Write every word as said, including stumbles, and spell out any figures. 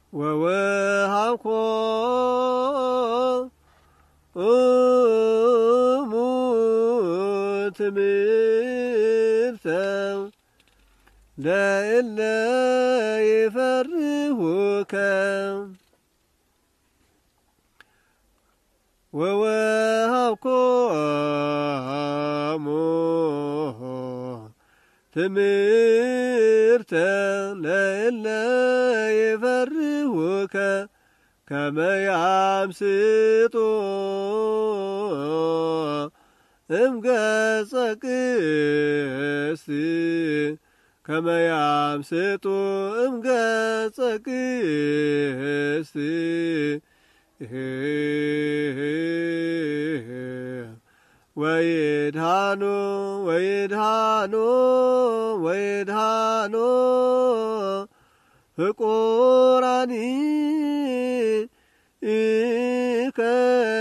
ወወሃብኮ ትምህርተ ለእለ ይፈርሁከ ወወሃብኮሙ ትምህርተ ለእለ ይፈርሁከ ከመ ያምስጡ እምገጸ ቅድስት ከመ ያምስጡ እምገጸ ቅድስት ወይድሃኑ ወይድሃኑ ወይድሃኑ ፍቁራኒ ኢከ